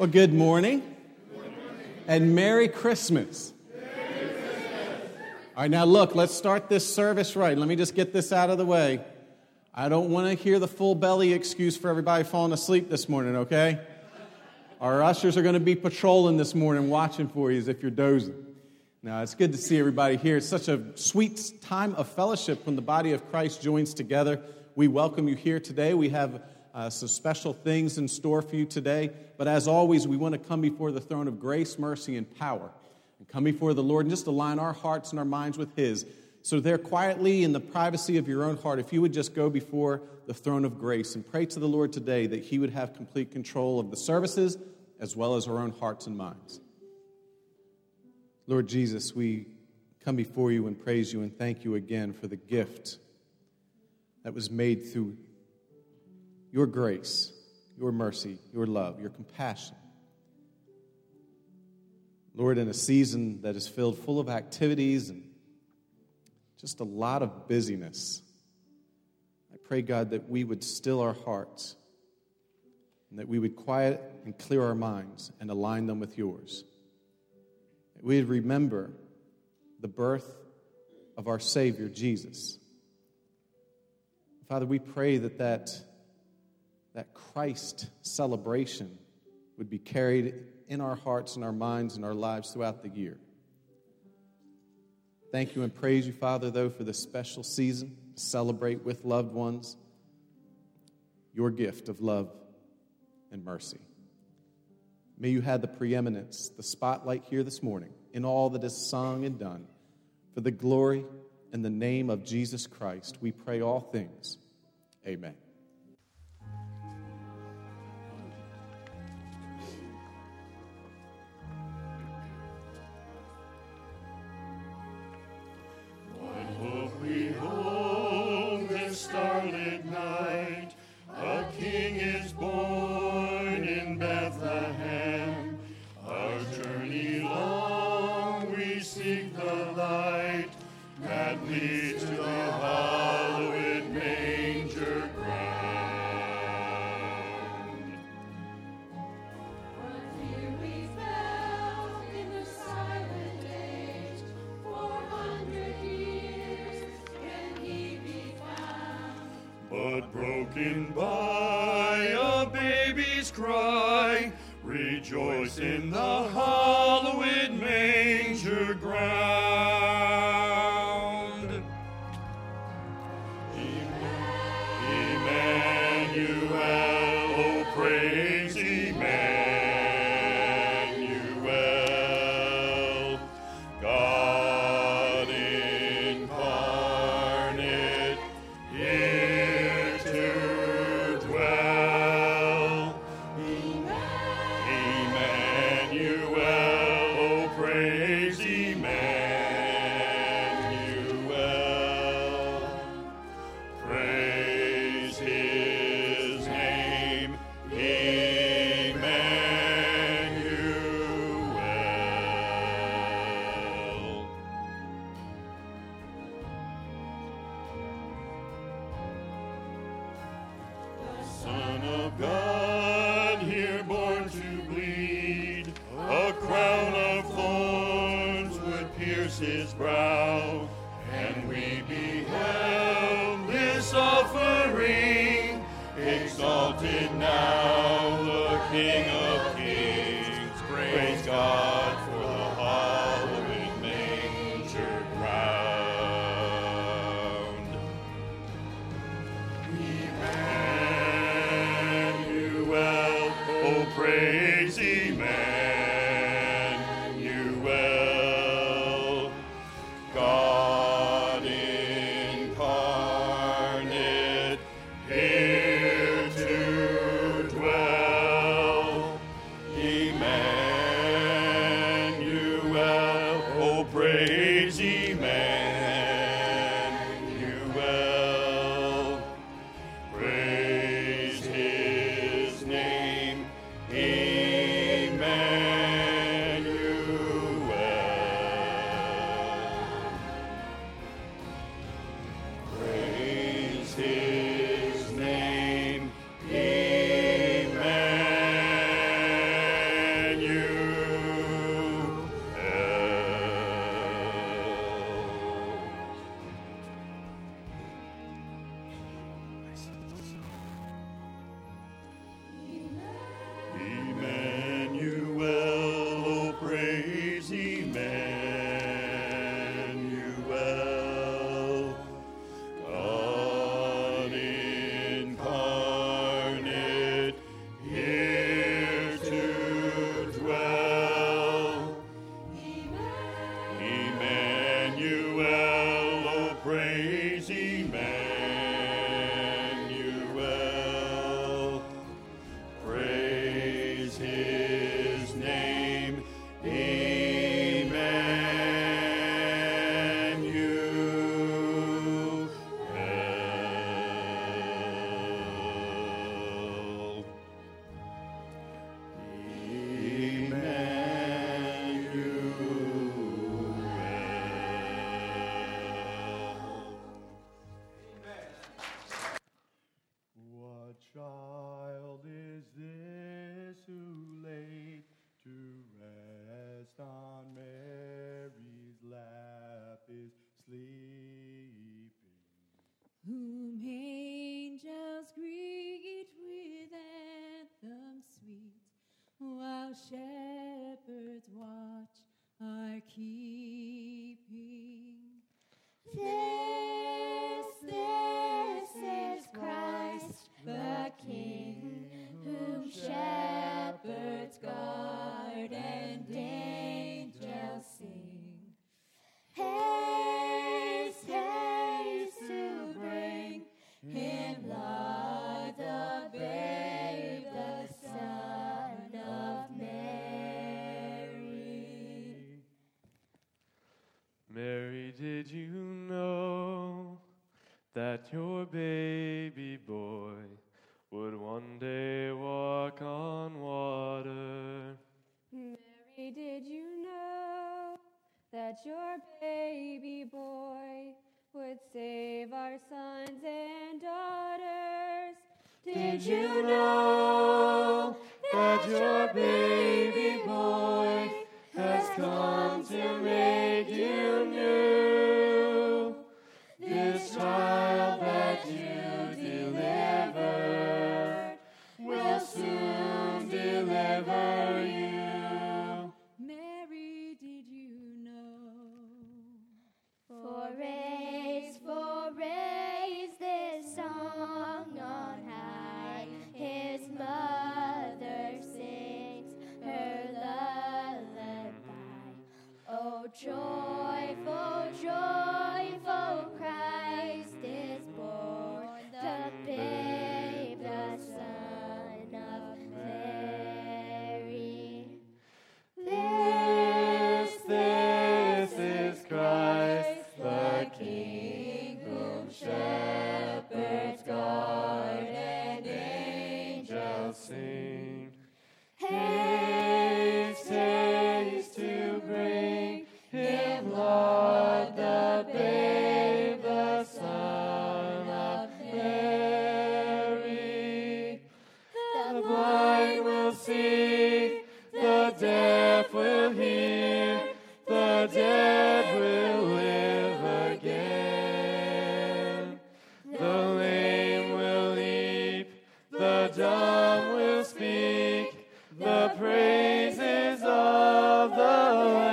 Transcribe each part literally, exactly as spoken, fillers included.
Well, good morning, good morning. And Merry Christmas. Merry Christmas. All right, now look, let's start this service right. Let me just get this out of the way. I don't want to hear the full belly excuse for everybody falling asleep this morning, okay? Our ushers are going to be patrolling this morning, watching for you as if you're dozing. Now, it's good to see everybody here. It's such a sweet time of fellowship when the body of Christ joins together. We welcome you here today. We have uh, some special things in store for you today. But as always, we want to come before the throne of grace, mercy, and power. And come before the Lord and just align our hearts and our minds with His. So there quietly in the privacy of your own heart, if you would just go before the throne of grace and pray to the Lord today that He would have complete control of the services as well as our own hearts and minds. Lord Jesus, we come before you and praise you and thank you again for the gift that was made through your grace, your mercy, your love, your compassion. Lord, in a season that is filled full of activities and just a lot of busyness, I pray, God, that we would still our hearts and that we would quiet and clear our minds and align them with yours. That we would remember the birth of our Savior, Jesus. Father, we pray that that, that Christ celebration would be carried in our hearts and our minds and our lives throughout the year. Thank you and praise you, Father, though, for this special season to celebrate with loved ones your gift of love and mercy. May you have the preeminence, the spotlight here this morning in all that is sung and done. For the glory and the name of Jesus Christ, we pray all things. Amen. What hope we hold this starlit night, a King is born in Bethlehem. Our journey long we seek the light that leads to the hallowed manger ground. But here we fell in the silent age, four hundred years can He be found. But broken by a baby's cry, rejoice in the hallowed manger ground. Emmanuel, oh praise Emmanuel, God incarnate, here to dwell. Emmanuel, oh praise Emmanuel, praise His name, Emmanuel. The Son of God, here born to bleed, a crown of thorns would pierce His brow, and we beheld this offering, exalted now the King of Kings. Praise God for the hallowed manger ground. Emmanuel, oh praise Emmanuel, God incarnate, here to dwell. Emmanuel, oh praise Emmanuel, praise His name, Emmanuel. while shepherds watch are keeping. This, this is Christ the King, whom shepherds guard and angels sing. Haste, haste to bring him Lord, the babe, the Son of Mary. Mary, did you know that your baby boy would one day walk on water? Mary, did you know that your baby boy would save our sons and daughters? Did you know that your baby boy has come to make you new? This child that you delivered will soon deliver you. Mary, did you know? For raise, for raise this song on high. His mother sings her lullaby. Oh, joyful, joyful, Christ is born, the babe, the Son of Mary. This, this is Christ the King, whom shepherds guard and angels sing. Haste, haste to bring him, Lord, the babe, the Son of Mary. The blind will see, the deaf will hear, the dead will live again. The lame will leap, the dumb will speak, the praises of the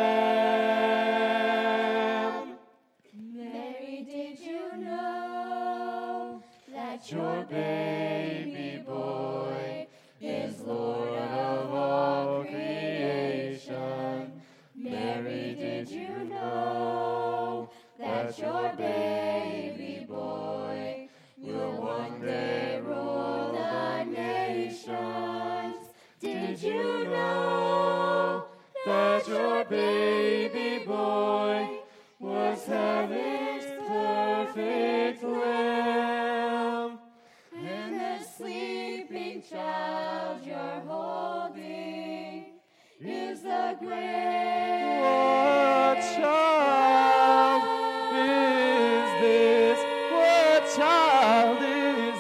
Lamb. Mary, did you know that Your baby boy is Lord of all creation. Mary, did you know that your baby boy will one day rule the nations? Did you know that your baby boy was heaven's perfect Lamb? and the sleeping child you're holding is the great What child is this? What child is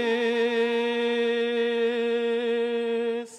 this?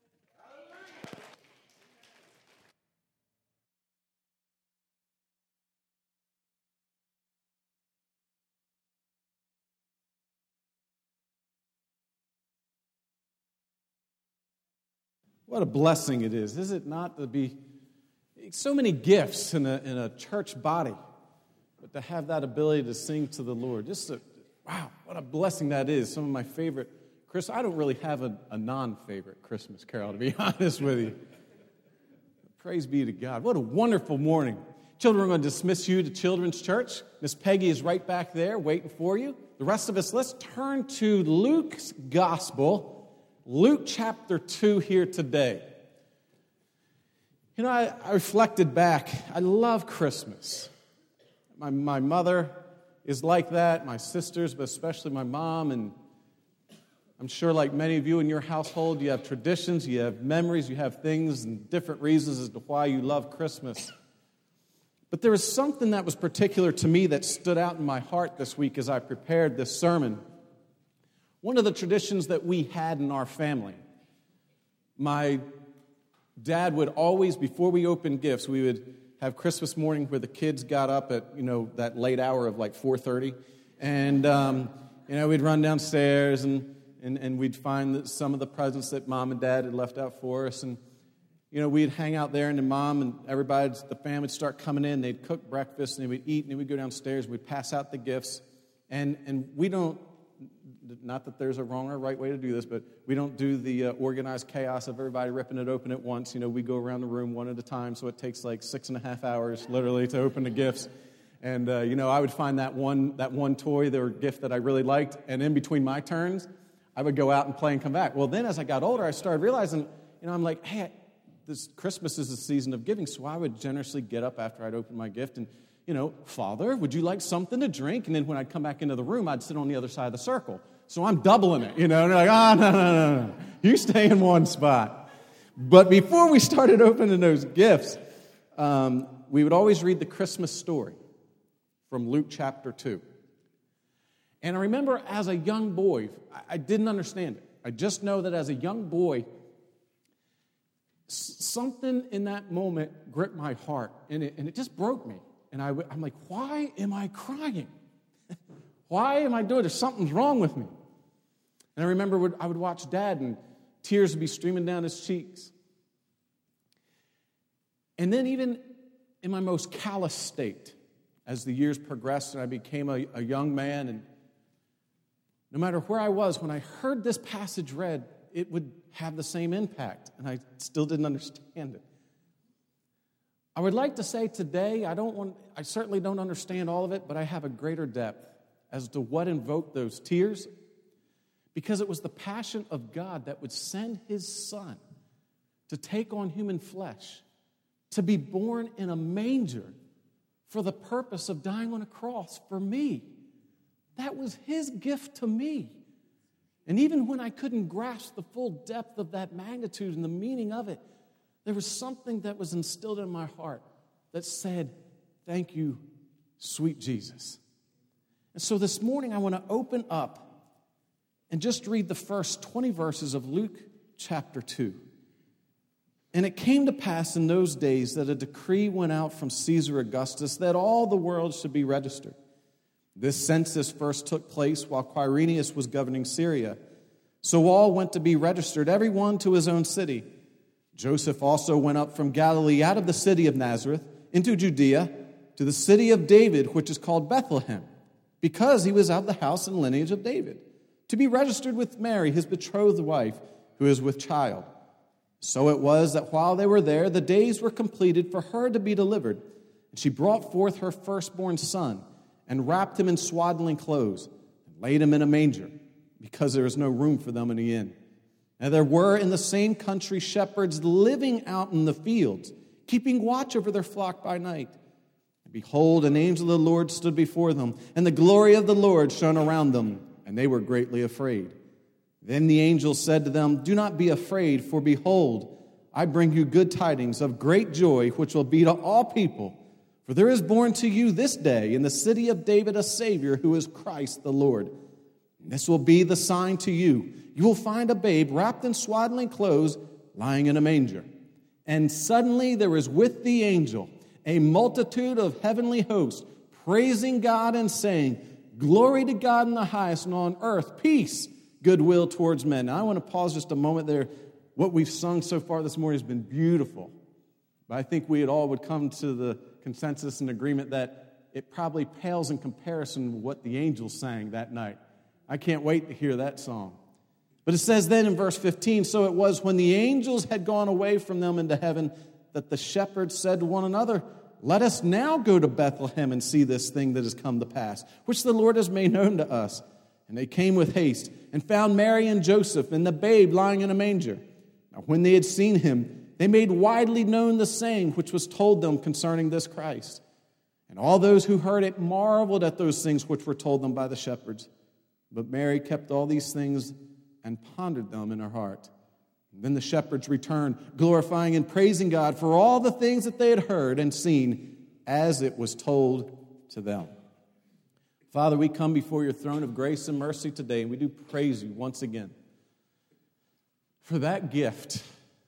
What a blessing it is, is it not, to be so many gifts in a, in a church body, but to have that ability to sing to the Lord. Just a, wow, what a blessing that is. Some of my favorite Christmas. I don't really have a, a non-favorite Christmas carol, to be honest with you. Praise be to God. What a wonderful morning. Children, we're going to dismiss you to Children's Church. Miss Peggy is right back there waiting for you. The rest of us, let's turn to Luke's Gospel. Luke chapter two here today. You know, I, I reflected back. I love Christmas. My, my mother is like that, my sisters, but especially my mom. And I'm sure like many of you in your household, you have traditions, you have memories, you have things and different reasons as to why you love Christmas. But there was something that was particular to me that stood out in my heart this week as I prepared this sermon. One of the traditions that we had in our family, my dad would always, before we opened gifts, we would have Christmas morning where the kids got up at, you know, that late hour of like four thirty. And, um, you know, we'd run downstairs and, and, and we'd find that some of the presents that Mom and Dad had left out for us, and you know, we'd hang out there, and the mom and everybody, the family would start coming in. They'd cook breakfast, and they would eat, and then we'd go downstairs, and we'd pass out the gifts. And and we don't, not that there's a wrong or right way to do this, but we don't do the uh, organized chaos of everybody ripping it open at once. You know, we go around the room one at a time, so it takes like six and a half hours, literally, to open the gifts. And, uh, you know, I would find that one that one toy or gift that I really liked, and in between my turns, I would go out and play and come back. Well, then as I got older, I started realizing, you know, I'm like, hey, this Christmas is a season of giving, so I would generously get up after I'd open my gift and, you know, Father, would you like something to drink? And then when I'd come back into the room, I'd sit on the other side of the circle. So I'm doubling it, you know, and they're like, oh, no, no, no, no. You stay in one spot. But before we started opening those gifts, um, we would always read the Christmas story from Luke chapter two. And I remember as a young boy, I, I didn't understand it. I just know that as a young boy, something in that moment gripped my heart, and it, and it just broke me. And I, I'm like, why am I crying? Why am I doing this? Something's wrong with me. And I remember I would watch Dad, and tears would be streaming down his cheeks. And then even in my most callous state, as the years progressed and I became a, a young man, and no matter where I was, when I heard this passage read, it would have the same impact, and I still didn't understand it. I would like to say today, I don't want, I certainly don't understand all of it, but I have a greater depth as to what invoked those tears, because it was the passion of God that would send His Son to take on human flesh, to be born in a manger for the purpose of dying on a cross for me. That was His gift to me. And even when I couldn't grasp the full depth of that magnitude and the meaning of it, there was something that was instilled in my heart that said, thank you, sweet Jesus. And so this morning I want to open up and just read the first twenty verses of Luke chapter two. And it came to pass in those days that a decree went out from Caesar Augustus that all the world should be registered. This census first took place while Quirinius was governing Syria. So all went to be registered, every one to his own city. Joseph also went up from Galilee out of the city of Nazareth into Judea to the city of David, which is called Bethlehem, because he was of the house and lineage of David, to be registered with Mary, his betrothed wife, who is with child. So it was that while they were there, the days were completed for her to be delivered. And she brought forth her firstborn son, and wrapped him in swaddling clothes, and laid him in a manger, because there was no room for them in the inn. And there were in the same country shepherds living out in the fields, keeping watch over their flock by night. And behold, an angel of the Lord stood before them, and the glory of the Lord shone around them, and they were greatly afraid. Then the angel said to them, do not be afraid, for behold, I bring you good tidings of great joy, which will be to all people. For there is born to you this day in the city of David a Savior, who is Christ the Lord. And this will be the sign to you. You will find a babe wrapped in swaddling clothes, lying in a manger. And suddenly there was with the angel a multitude of heavenly hosts, praising God and saying, glory to God in the highest, and on earth peace, goodwill towards men. Now I want to pause just a moment there. What we've sung so far this morning has been beautiful. But I think we all would come to the consensus and agreement that it probably pales in comparison to what the angels sang that night. I can't wait to hear that song. But it says then in verse fifteen, so it was when the angels had gone away from them into heaven that the shepherds said to one another, let us now go to Bethlehem and see this thing that has come to pass, which the Lord has made known to us. And they came with haste and found Mary and Joseph and the babe lying in a manger. Now when they had seen him, they made widely known the saying which was told them concerning this Christ. And all those who heard it marveled at those things which were told them by the shepherds. But Mary kept all these things and pondered them in her heart. And then the shepherds returned, glorifying and praising God for all the things that they had heard and seen, as it was told to them. Father, we come before your throne of grace and mercy today, and we do praise you once again for that gift.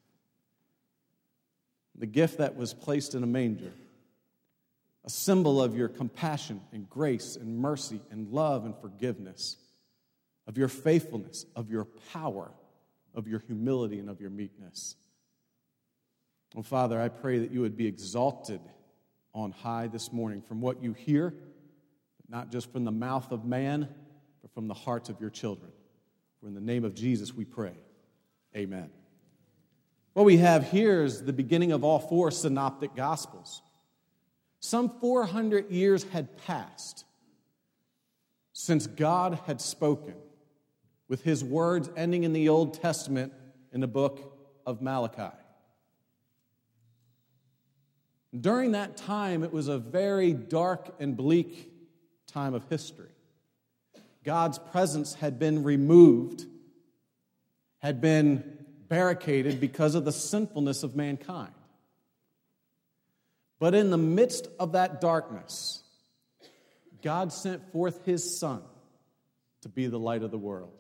The gift that was placed in a manger, a symbol of your compassion and grace and mercy and love and forgiveness. of your faithfulness, of your power, of your humility, and of your meekness. Oh, Father, I pray that you would be exalted on high this morning from what you hear, but not just from the mouth of man, but from the hearts of your children. For in the name of Jesus we pray. Amen. What we have here is the beginning of all four synoptic gospels. Some four hundred years had passed since God had spoken, with his words ending in the Old Testament in the book of Malachi. During that time, it was a very dark and bleak time of history. God's presence had been removed, had been barricaded because of the sinfulness of mankind. But in the midst of that darkness, God sent forth his Son to be the light of the world.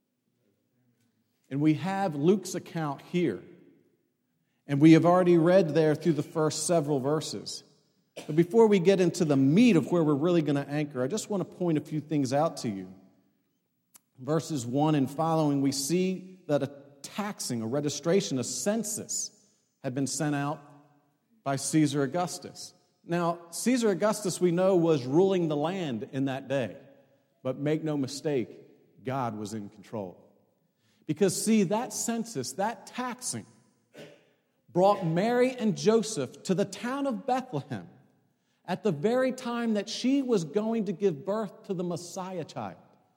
And we have Luke's account here. And we have already read there through the first several verses. But before we get into the meat of where we're really going to anchor, I just want to point a few things out to you. Verses one and following, we see that a taxing, a registration, a census had been sent out by Caesar Augustus. Now, Caesar Augustus, we know, was ruling the land in that day. But make no mistake, God was in control. Because, see, that census, that taxing, brought Mary and Joseph to the town of Bethlehem at the very time that she was going to give birth to the Messiah child.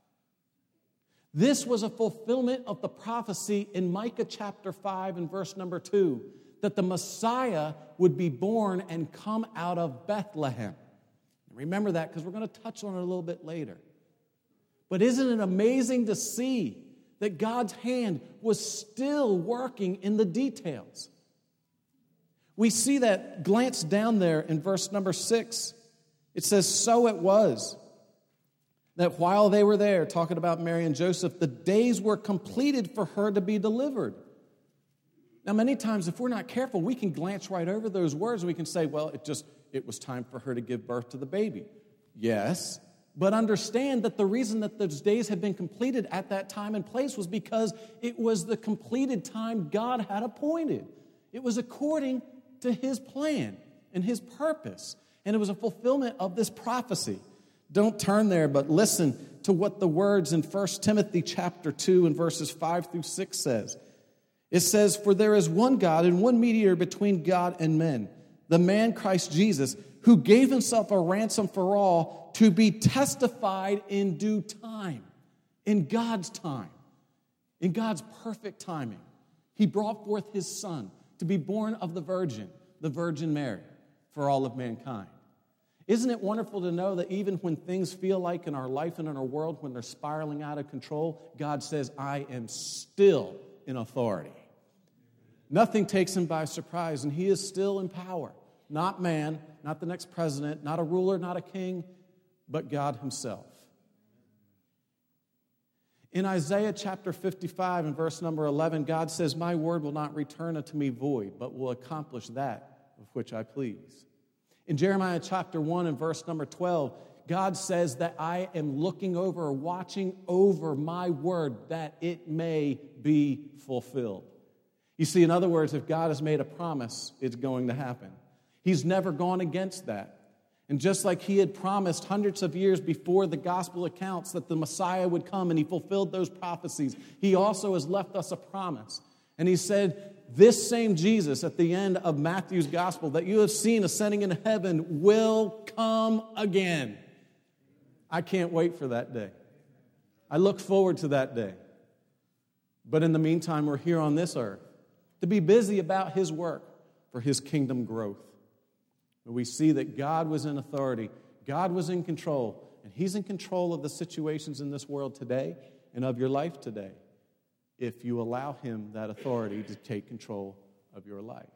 This was a fulfillment of the prophecy in Micah chapter five and verse number two, that the Messiah would be born and come out of Bethlehem. Remember that because we're going to touch on it a little bit later. But isn't it amazing to see that God's hand was still working in the details? We see that, glance down there in verse number six. It says, so it was that while they were there, talking about Mary and Joseph, the days were completed for her to be delivered. Now, many times, if we're not careful, we can glance right over those words and we can say, well, it just, it was time for her to give birth to the baby. Yes, but understand that the reason that those days had been completed at that time and place was because it was the completed time God had appointed. It was according to his plan and his purpose, and it was a fulfillment of this prophecy. Don't turn there, but listen to what the words in First Timothy chapter two and verses five through six says. It says, for there is one God and one mediator between God and men, the man Christ Jesus, who gave himself a ransom for all to be testified in due time, in God's time, in God's perfect timing. He brought forth his Son to be born of the Virgin, the Virgin Mary, for all of mankind. Isn't it wonderful to know that even when things feel like in our life and in our world, when they're spiraling out of control, God says, I am still in authority. Nothing takes him by surprise, and he is still in power. Not man, not the next president, not a ruler, not a king, but God himself. In Isaiah chapter fifty-five and verse number eleven, God says, my word will not return unto me void, but will accomplish that of which I please. In Jeremiah chapter one and verse number twelve, God says that I am looking over, watching over my word that it may be fulfilled. You see, in other words, if God has made a promise, it's going to happen. He's never gone against that. And just like he had promised hundreds of years before the gospel accounts that the Messiah would come and he fulfilled those prophecies, he also has left us a promise. And he said, this same Jesus at the end of Matthew's gospel that you have seen ascending into heaven will come again. I can't wait for that day. I look forward to that day. But in the meantime, we're here on this earth to be busy about his work for his kingdom growth. We see that God was in authority, God was in control, and he's in control of the situations in this world today and of your life today, if you allow him that authority to take control of your life.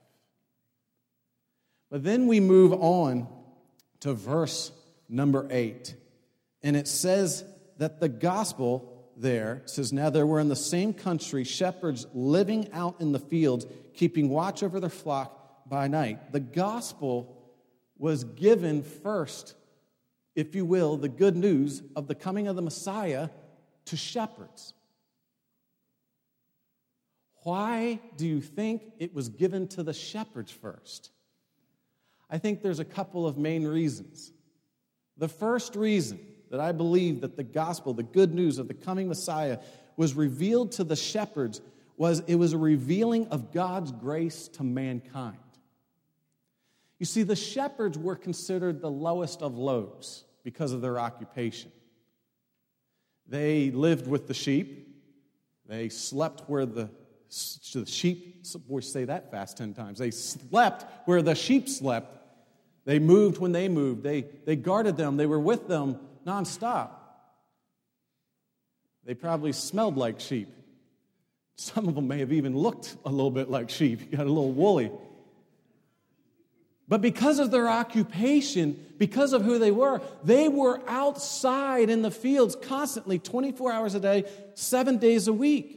But then we move on to verse number eight, and it says that the gospel there says, now there were in the same country shepherds living out in the fields, keeping watch over their flock by night. The gospel was given first, if you will, the good news of the coming of the Messiah to shepherds. Why do you think it was given to the shepherds first? I think there's a couple of main reasons. The first reason that I believe that the gospel, the good news of the coming Messiah, was revealed to the shepherds was it was a revealing of God's grace to mankind. You see, the shepherds were considered the lowest of lows because of their occupation. They lived with the sheep. They slept where the, the sheep, boy, say that fast ten times. They slept where the sheep slept. They moved when they moved. They, they guarded them. They were with them nonstop. They probably smelled like sheep. Some of them may have even looked a little bit like sheep. You got a little woolly. But because of their occupation, because of who they were, they were outside in the fields constantly, twenty-four hours a day, seven days a week.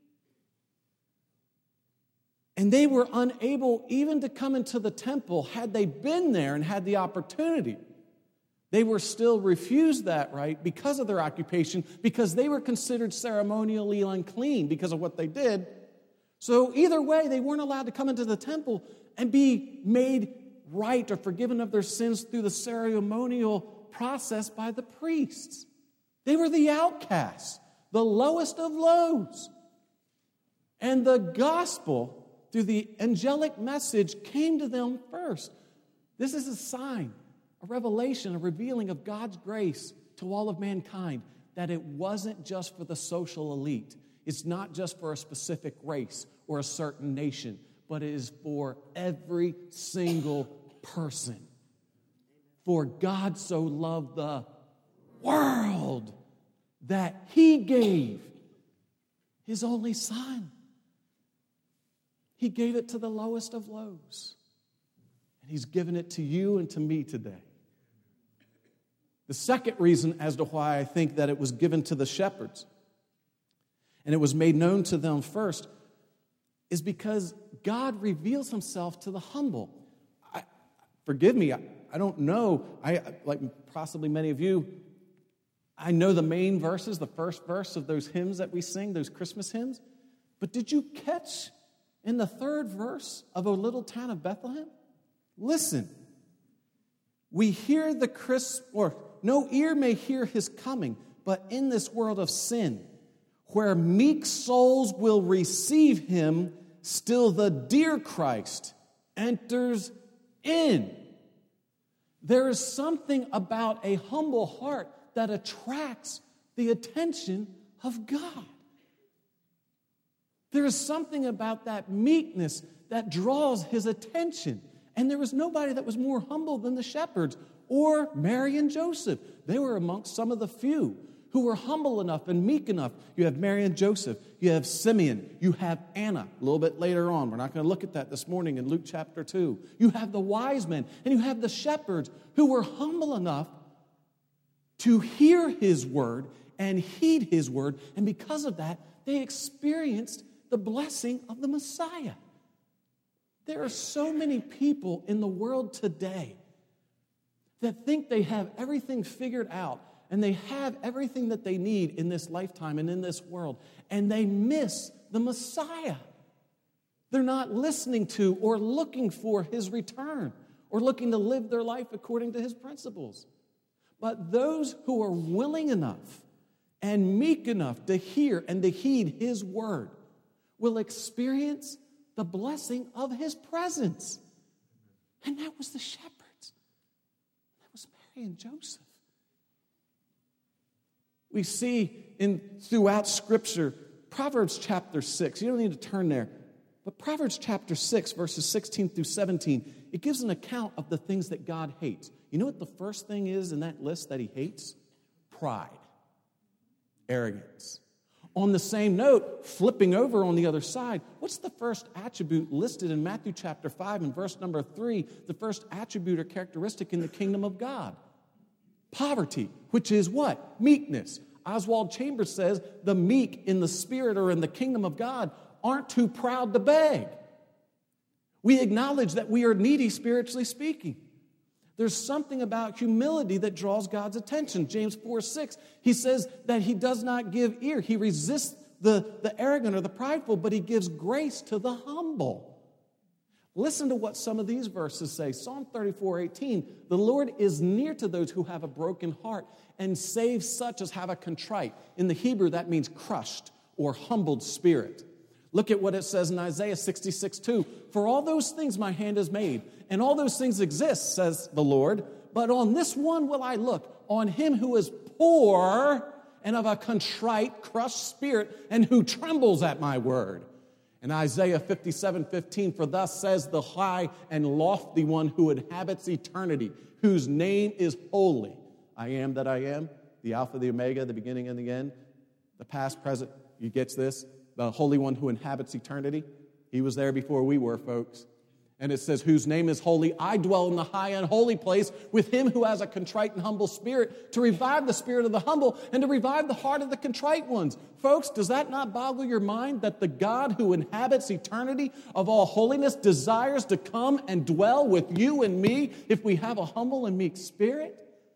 And they were unable even to come into the temple had they been there and had the opportunity. They were still refused that right because of their occupation, because they were considered ceremonially unclean because of what they did. So either way, they weren't allowed to come into the temple and be made right or forgiven of their sins through the ceremonial process by the priests. They were the outcasts, the lowest of lows. And the gospel, through the angelic message, came to them first. This is a sign, a revelation, a revealing of God's grace to all of mankind, that it wasn't just for the social elite. It's not just for a specific race or a certain nation, but it is for every single person. For God so loved the world that He gave His only Son. He gave it to the lowest of lows. And He's given it to you and to me today. The second reason as to why I think that it was given to the shepherds and it was made known to them first is because God reveals Himself to the humble. I, forgive me, I, I don't know. I like possibly many of you, I know the main verses, the first verse of those hymns that we sing, those Christmas hymns. But did you catch in the third verse of O Little Town of Bethlehem? Listen. We hear the crisp, or no ear may hear His coming, but in this world of sin, where meek souls will receive Him, still the dear Christ enters in. There is something about a humble heart that attracts the attention of God. There is something about that meekness that draws His attention. And there was nobody that was more humble than the shepherds or Mary and Joseph. They were amongst some of the few who were humble enough and meek enough. You have Mary and Joseph. You have Simeon. You have Anna a little bit later on. We're not going to look at that this morning in Luke chapter two. You have the wise men, and you have the shepherds who were humble enough to hear His word and heed His word. And because of that, they experienced the blessing of the Messiah. There are so many people in the world today that think they have everything figured out and they have everything that they need in this lifetime and in this world, and they miss the Messiah. They're not listening to or looking for His return or looking to live their life according to His principles. But those who are willing enough and meek enough to hear and to heed His word will experience the blessing of His presence. And that was the shepherds. That was Mary and Joseph. We see in throughout Scripture, Proverbs chapter six, you don't need to turn there, but Proverbs chapter six, verses sixteen through seventeen, it gives an account of the things that God hates. You know what the first thing is in that list that He hates? Pride, arrogance. On the same note, flipping over on the other side, what's the first attribute listed in Matthew chapter five and verse number three, the first attribute or characteristic in the kingdom of God? Poverty, which is what? Meekness. Oswald Chambers says the meek in the spirit or in the kingdom of God aren't too proud to beg. We acknowledge that we are needy spiritually speaking. There's something about humility that draws God's attention. James four six, he says that he does not give ear. He resists the, the arrogant or the prideful, but he gives grace to the humble. Listen to what some of these verses say. Psalm thirty-four eighteen, the Lord is near to those who have a broken heart and saves such as have a contrite. In the Hebrew, that means crushed or humbled spirit. Look at what it says in Isaiah sixty-six two. For all those things my hand has made, and all those things exist, says the Lord, but on this one will I look, on him who is poor and of a contrite, crushed spirit, and who trembles at my word. In Isaiah fifty-seven fifteen, for thus says the high and lofty one who inhabits eternity, whose name is holy. I am that I am, the Alpha, the Omega, the beginning and the end, the past, present. You get this? The Holy One who inhabits eternity. He was there before we were, folks. And it says, whose name is holy. I dwell in the high and holy place with him who has a contrite and humble spirit, to revive the spirit of the humble and to revive the heart of the contrite ones. Folks, does that not boggle your mind that the God who inhabits eternity of all holiness desires to come and dwell with you and me if we have a humble and meek spirit?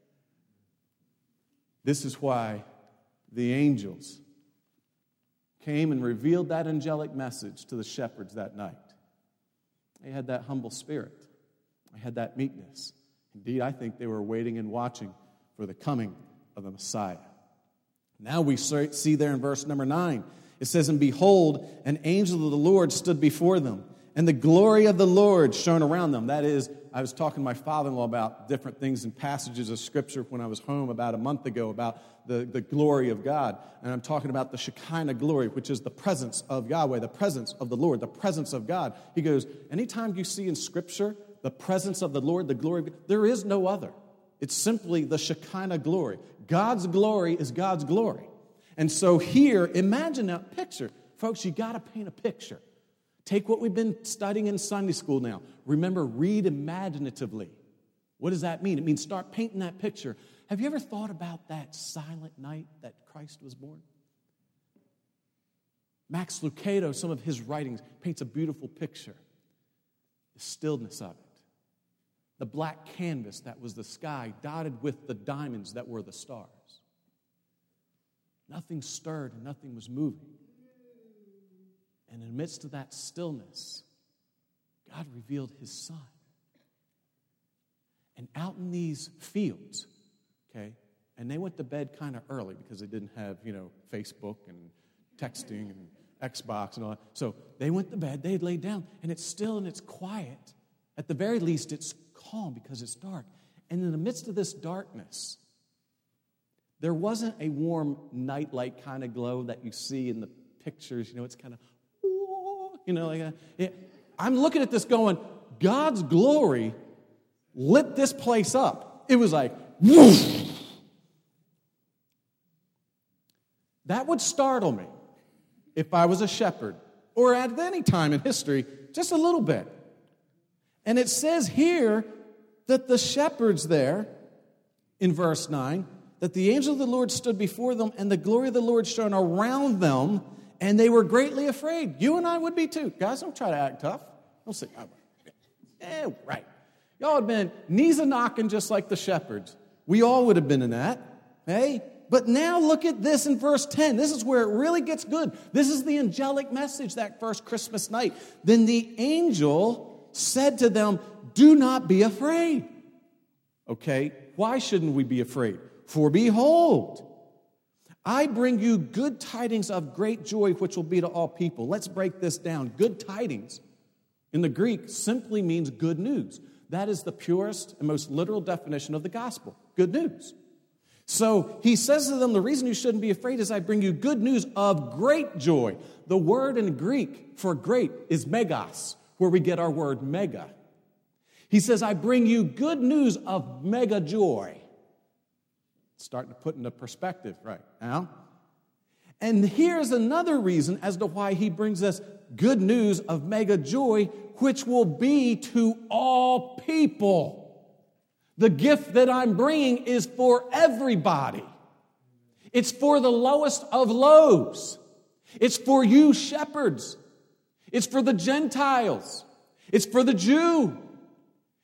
This is why the angels came and revealed that angelic message to the shepherds that night. They had that humble spirit. They had that meekness. Indeed, I think they were waiting and watching for the coming of the Messiah. Now we see there in verse number nine, it says, and behold, an angel of the Lord stood before them, and the glory of the Lord shone around them. That is, I was talking to my father-in-law about different things in passages of Scripture when I was home about a month ago about the, the glory of God. And I'm talking about the Shekinah glory, which is the presence of Yahweh, the presence of the Lord, the presence of God. He goes, anytime you see in Scripture the presence of the Lord, the glory of God, there is no other. It's simply the Shekinah glory. God's glory is God's glory. And so here, imagine that picture. Folks, you got to paint a picture. Take what we've been studying in Sunday school now. Remember, read imaginatively. What does that mean? It means start painting that picture. Have you ever thought about that silent night that Christ was born? Max Lucado, some of his writings, paints a beautiful picture. The stillness of it. The black canvas that was the sky dotted with the diamonds that were the stars. Nothing stirred and nothing was moving. And in the midst of that stillness, God revealed his Son. And out in these fields, okay, and they went to bed kind of early because they didn't have, you know, Facebook and texting and Xbox and all that. So they went to bed, they had laid down, and it's still and it's quiet. At the very least, it's calm because it's dark. And in the midst of this darkness, there wasn't a warm nightlight kind of glow that you see in the pictures. You know, it's kind of, you know, like a, it, I'm looking at this going, God's glory lit this place up. It was like, whoosh. That would startle me if I was a shepherd or at any time in history, just a little bit. And it says here that the shepherds there, in verse nine, that the angel of the Lord stood before them and the glory of the Lord shone around them, and they were greatly afraid. You and I would be too. Guys, don't try to act tough. Don't say, oh, eh, right. Y'all had been knees a knocking just like the shepherds. We all would have been in that. Hey? But now look at this in verse ten. This is where it really gets good. This is the angelic message that first Christmas night. Then the angel said to them, do not be afraid. Okay, why shouldn't we be afraid? For behold, I bring you good tidings of great joy, which will be to all people. Let's break this down. Good tidings in the Greek simply means good news. That is the purest and most literal definition of the gospel. Good news. So he says to them, the reason you shouldn't be afraid is I bring you good news of great joy. The word in Greek for great is megas, where we get our word mega. He says, I bring you good news of mega joy. Starting to put into perspective right now. And here's another reason as to why he brings us good news of mega joy, which will be to all people. The gift that I'm bringing is for everybody. It's for the lowest of lows. It's for you shepherds. It's for the Gentiles. It's for the Jew.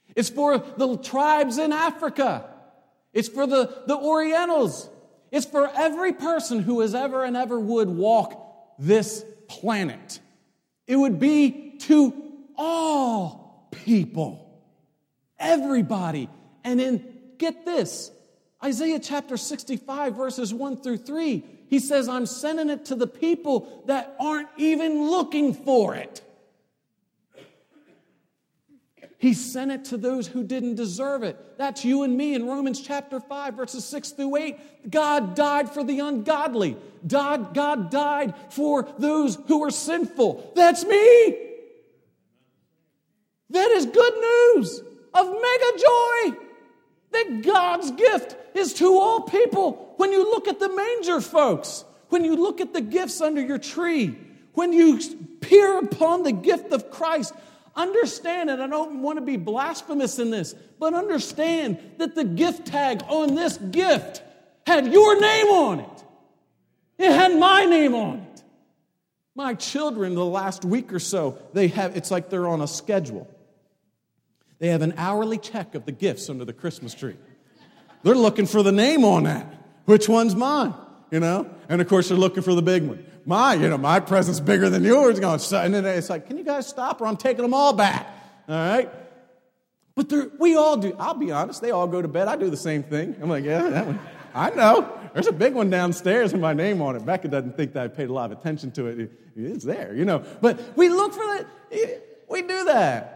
It's for the tribes in Africa. It's for the, the Orientals. It's for every person who has ever and ever would walk this planet. It would be to all people. Everybody. And then, get this, Isaiah chapter sixty-five, verses one through three, he says, I'm sending it to the people that aren't even looking for it. He sent it to those who didn't deserve it. That's you and me in Romans chapter five, verses six through eight. God died for the ungodly. God, God died for those who are sinful. That's me. That is good news of mega joy. That God's gift is to all people. When you look at the manger, folks, when you look at the gifts under your tree, when you peer upon the gift of Christ, understand, and I don't want to be blasphemous in this, but understand that the gift tag on this gift had your name on it. It had my name on it. My children, the last week or so, they have, it's like they're on a schedule. They have an hourly check of the gifts under the Christmas tree. They're looking for the name on that. Which one's mine? You know? And of course, they're looking for the big one. My, you know, my present's bigger than yours. Going, and then it's like, can you guys stop or I'm taking them all back? All right? But we all do. I'll be honest. They all go to bed. I do the same thing. I'm like, yeah, that one. I know. There's a big one downstairs with my name on it. Becca doesn't think that I paid a lot of attention to it. It's there, you know. But we look for that. We do that.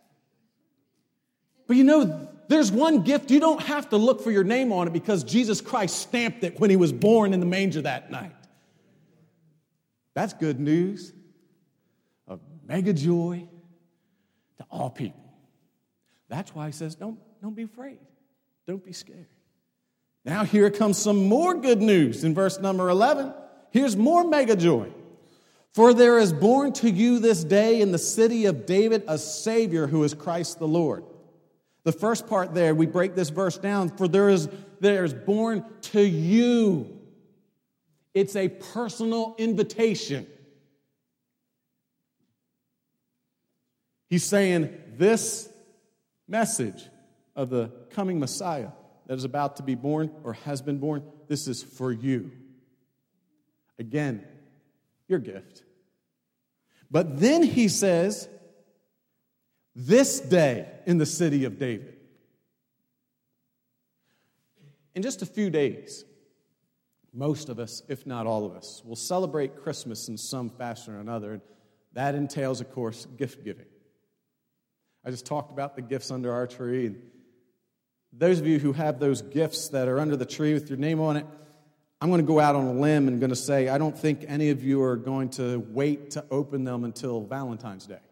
But you know, there's one gift you don't have to look for your name on it because Jesus Christ stamped it when he was born in the manger that night. That's good news of mega joy to all people. That's why he says, don't, don't be afraid. Don't be scared. Now here comes some more good news in verse number eleven. Here's more mega joy. For there is born to you this day in the city of David a Savior who is Christ the Lord. The first part there, we break this verse down. For there is, there is born to you. It's a personal invitation. He's saying this message of the coming Messiah that is about to be born or has been born, this is for you. Again, your gift. But then he says, this day in the city of David. In just a few days, most of us, if not all of us, will celebrate Christmas in some fashion or another. That entails, of course, gift giving. I just talked about the gifts under our tree. And those of you who have those gifts that are under the tree with your name on it, I'm going to go out on a limb and going to say I don't think any of you are going to wait to open them until Valentine's Day.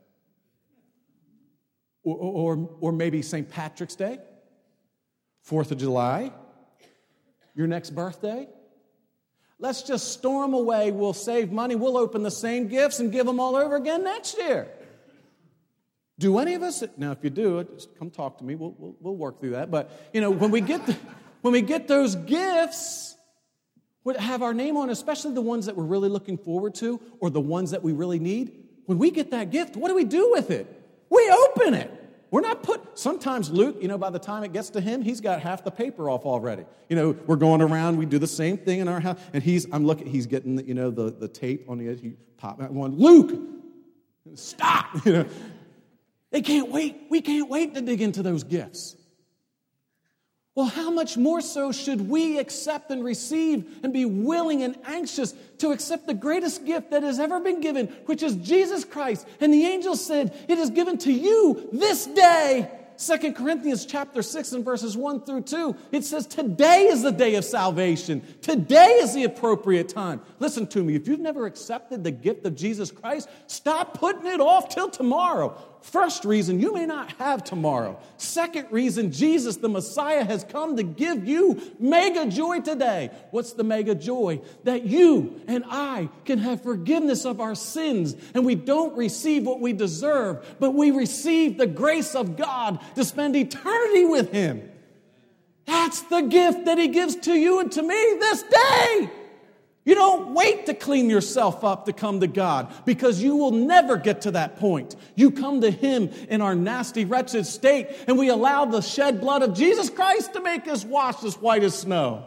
Or, or, or maybe Saint Patrick's Day, fourth of July, your next birthday. Let's just store them away. We'll save money. We'll open the same gifts and give them all over again next year. Do any of us? Now, if you do, just come talk to me. We'll, we'll, we'll work through that. But, you know, when we get the, when we get those gifts, would have our name on, especially the ones that we're really looking forward to or the ones that we really need. When we get that gift, what do we do with it? We open it. We're not put, sometimes Luke, you know, by the time it gets to him, he's got half the paper off already. You know, we're going around, we do the same thing in our house, and he's, I'm looking, he's getting, the, you know, the, the tape on the edge, he pop that one, Luke, stop, you know. They can't wait, we can't wait to dig into those gifts. Well, how much more so should we accept and receive and be willing and anxious to accept the greatest gift that has ever been given, which is Jesus Christ. And the angel said, it is given to you this day. Second Corinthians chapter six and verses one through two, it says, today is the day of salvation. Today is the appropriate time. Listen to me, if you've never accepted the gift of Jesus Christ, stop putting it off till tomorrow. First reason, you may not have tomorrow. Second reason, Jesus, the Messiah, has come to give you mega joy today. What's the mega joy? That you and I can have forgiveness of our sins, and we don't receive what we deserve, but we receive the grace of God to spend eternity with Him. That's the gift that He gives to you and to me this day. You don't wait to clean yourself up to come to God, because you will never get to that point. You come to Him in our nasty, wretched state, and we allow the shed blood of Jesus Christ to make us wash as white as snow.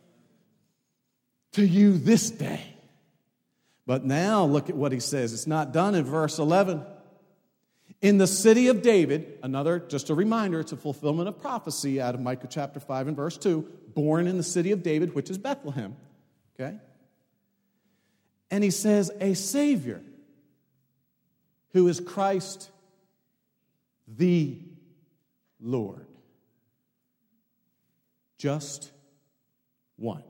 To you this day. But now look at what he says. It's not done in verse eleven. In the city of David, another, just a reminder, it's a fulfillment of prophecy out of Micah chapter five and verse two, born in the city of David, which is Bethlehem. Okay? And he says, a Savior who is Christ the Lord. Just one.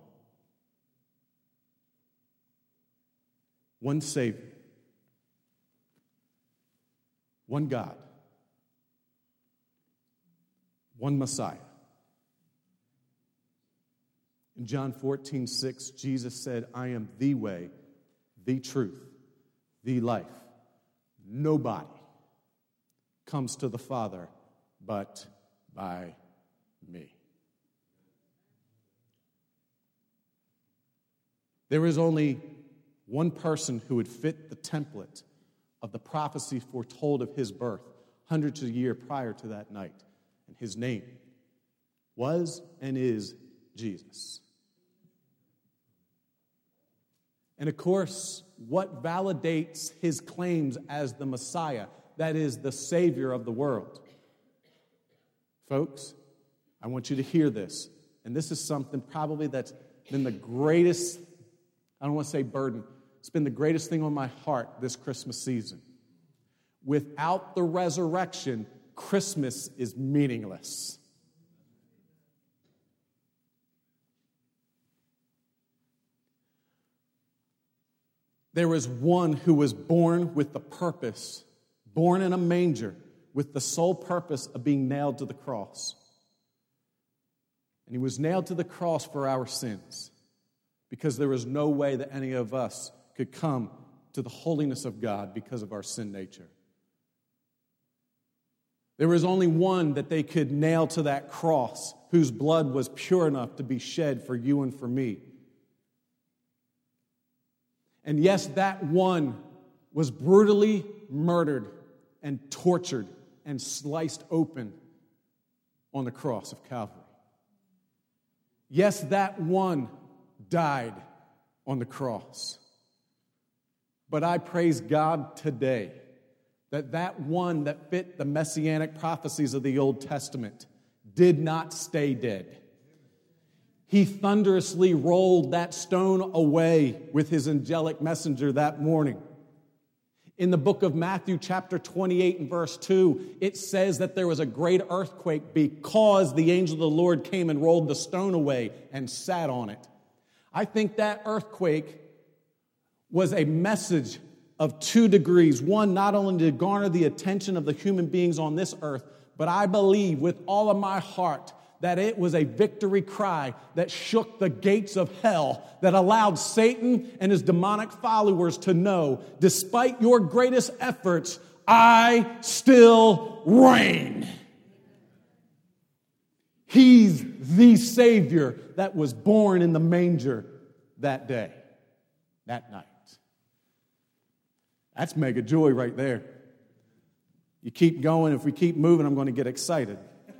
One Savior. One God. One Messiah. In John fourteen six, Jesus said, I am the way, the truth, the life. Nobody comes to the Father but by me. There is only one person who would fit the template of the prophecy foretold of his birth hundreds of years prior to that night. And his name was and is Jesus. And of course, what validates his claims as the Messiah, that is the Savior of the world? Folks, I want you to hear this. And this is something probably that's been the greatest, I don't want to say burden, it's been the greatest thing on my heart this Christmas season. Without the resurrection, Christmas is meaningless. There was one who was born with the purpose, born in a manger, with the sole purpose of being nailed to the cross. And he was nailed to the cross for our sins, because there was no way that any of us could come to the holiness of God because of our sin nature. There was only one that they could nail to that cross, whose blood was pure enough to be shed for you and for me. And yes, that one was brutally murdered and tortured and sliced open on the cross of Calvary. Yes, that one died on the cross. But I praise God today that that one that fit the messianic prophecies of the Old Testament did not stay dead. He thunderously rolled that stone away with his angelic messenger that morning. In the book of Matthew chapter twenty-eight and verse two, it says that there was a great earthquake because the angel of the Lord came and rolled the stone away and sat on it. I think that earthquake was a message of two degrees. One, not only to garner the attention of the human beings on this earth, but I believe with all of my heart that it was a victory cry that shook the gates of hell, that allowed Satan and his demonic followers to know, despite your greatest efforts, I still reign. He's the Savior that was born in the manger that day, that night. That's mega joy right there. You keep going. If we keep moving, I'm going to get excited.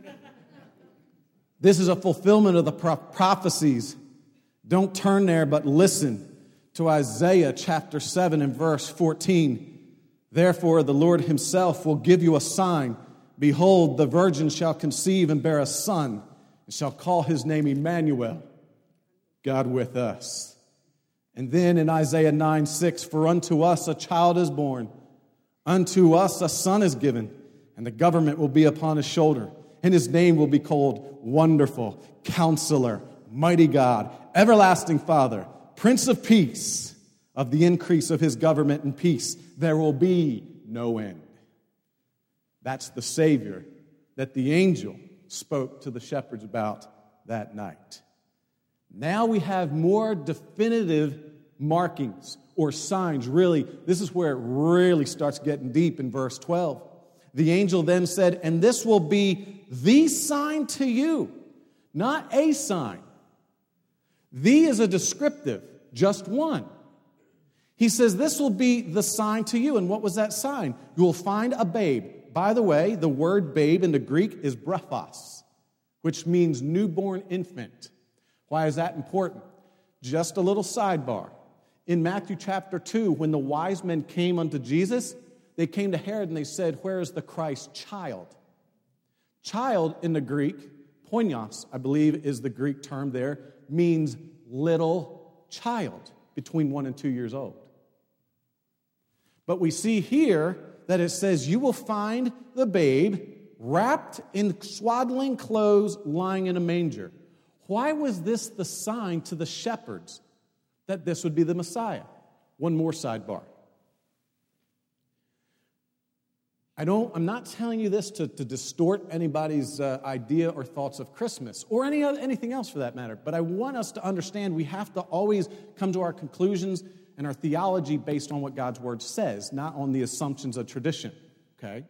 This is a fulfillment of the pro- prophecies. Don't turn there, but listen to Isaiah chapter seven and verse fourteen. Therefore, the Lord himself will give you a sign. Behold, the virgin shall conceive and bear a son, and shall call his name Emmanuel, God with us. And then in Isaiah nine six, for unto us a child is born, unto us a son is given, and the government will be upon his shoulder. And his name will be called Wonderful, Counselor, Mighty God, Everlasting Father, Prince of Peace. Of the increase of his government and peace, there will be no end. That's the Savior that the angel spoke to the shepherds about that night. Now we have more definitive markings or signs. Really, this is where it really starts getting deep in verse twelve. The angel then said, and this will be the sign to you, not a sign. The is a descriptive. just one. He says, this will be the sign to you. And what was that sign? You will find a babe. By the way, the word babe in the Greek is brephos, which means newborn infant. Why is that important? Just a little sidebar. In Matthew chapter two, when the wise men came unto Jesus, they came to Herod and they said, where is the Christ child? Child in the Greek, poinos, I believe is the Greek term there, means little child, between one and two years old. But we see here that it says, you will find the babe wrapped in swaddling clothes lying in a manger. Why was this the sign to the shepherds that this would be the Messiah? One more sidebar. I don't, I'm not telling you this to, to distort anybody's uh, idea or thoughts of Christmas, or any other, anything else for that matter, but I want us to understand we have to always come to our conclusions and our theology based on what God's Word says, not on the assumptions of tradition, okay?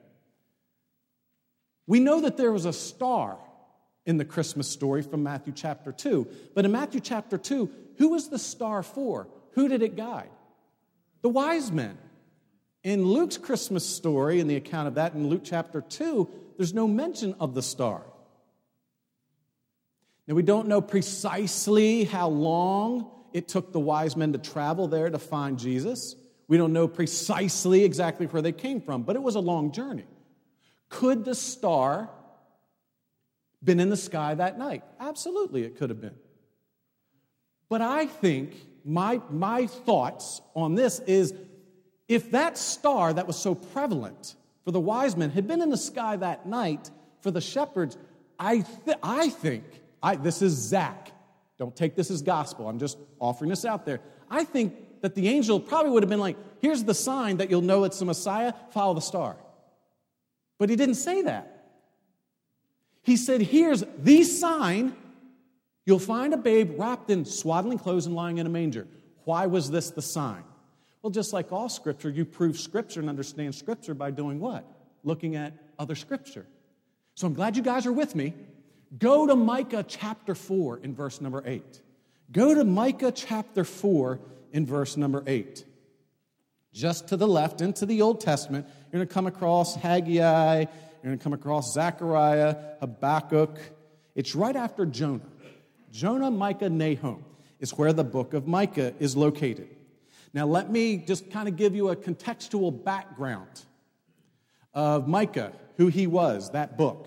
We know that there was a star in the Christmas story from Matthew chapter two, but in Matthew chapter two, who was the star for? Who did it guide? The wise men. In Luke's Christmas story, in the account of that in Luke chapter two, there's no mention of the star. Now, we don't know precisely how long it took the wise men to travel there to find Jesus. We don't know precisely exactly where they came from, but it was a long journey. Could the star been in the sky that night? Absolutely, it could have been. But I think my, my thoughts on this is, if that star that was so prevalent for the wise men had been in the sky that night for the shepherds, I, th- I think, I, this is Zach. Don't take this as gospel. I'm just offering this out there. I think that the angel probably would have been like, here's the sign that you'll know it's the Messiah, follow the star. But he didn't say that. He said, here's the sign. You'll find a babe wrapped in swaddling clothes and lying in a manger. Why was this the sign? Well, just like all Scripture, you prove Scripture and understand Scripture by doing what? Looking at other Scripture. So I'm glad you guys are with me. Go to Micah chapter four in verse number eight. Go to Micah chapter four in verse number eight. Just to the left, into the Old Testament, you're going to come across Haggai, you're going to come across Zechariah, Habakkuk. It's right after Jonah. Jonah, Micah, Nahum is where the book of Micah is located. Now, let me just kind of give you a contextual background of Micah, who he was, that book.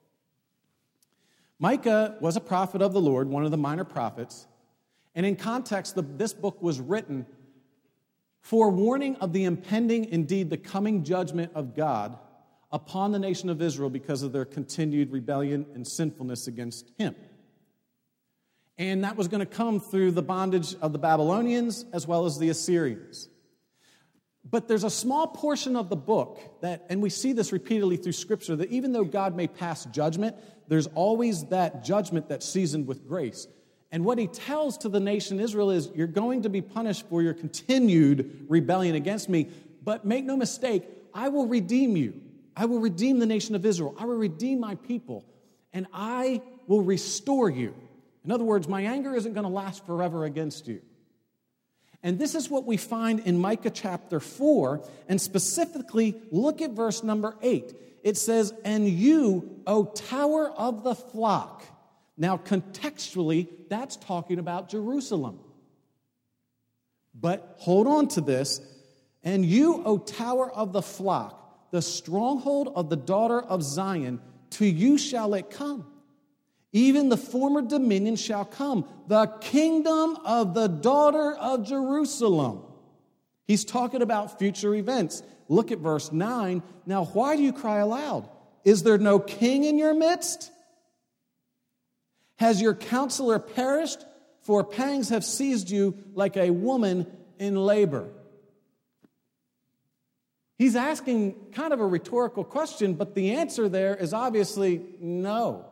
Micah was a prophet of the Lord, one of the minor prophets, and in context, the, this book was written for warning of the impending, indeed the coming judgment of God upon the nation of Israel because of their continued rebellion and sinfulness against him. And that was going to come through the bondage of the Babylonians as well as the Assyrians. But there's a small portion of the book that, and we see this repeatedly through Scripture, that even though God may pass judgment, there's always that judgment that's seasoned with grace. And what he tells to the nation Israel is, you're going to be punished for your continued rebellion against me, but make no mistake, I will redeem you. I will redeem the nation of Israel. I will redeem my people, and I will restore you. In other words, my anger isn't going to last forever against you. And this is what we find in Micah chapter four, and specifically, look at verse number eight. It says, and you, O tower of the flock. Now, contextually, that's talking about Jerusalem. But hold on to this. And you, O tower of the flock, the stronghold of the daughter of Zion, to you shall it come. Even the former dominion shall come, the kingdom of the daughter of Jerusalem. He's talking about future events. Look at verse nine. Now, why do you cry aloud? Is there no king in your midst? Has your counselor perished? For pangs have seized you like a woman in labor. He's asking kind of a rhetorical question, but the answer there is obviously no.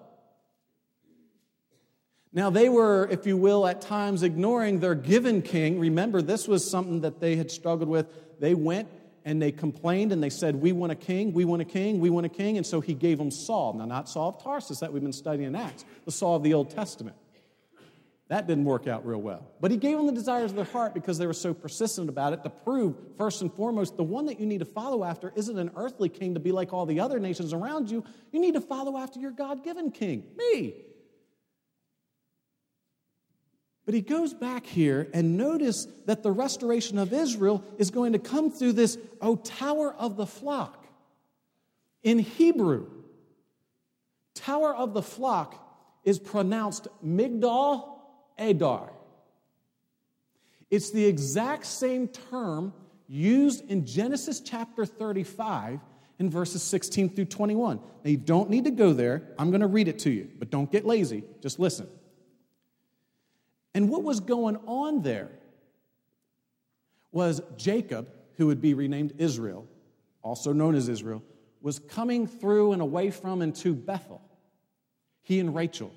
Now, they were, if you will, at times ignoring their given king. Remember, this was something that they had struggled with. They went and they complained and they said, we want a king, we want a king, we want a king. And so he gave them Saul. Now, not Saul of Tarsus that we've been studying in Acts, the Saul of the Old Testament. That didn't work out real well. But he gave them the desires of their heart because they were so persistent about it to prove, first and foremost, the one that you need to follow after isn't an earthly king to be like all the other nations around you. You need to follow after your God-given king, me. But he goes back here and notice that the restoration of Israel is going to come through this, oh, tower of the flock. In Hebrew, tower of the flock is pronounced Migdal Adar. It's the exact same term used in Genesis chapter thirty-five in verses sixteen through twenty-one. Now, you don't need to go there. I'm going to read it to you, but don't get lazy. Just listen. And what was going on there was Jacob, who would be renamed Israel, also known as Israel, was coming through and away from and to Bethel. He and Rachel.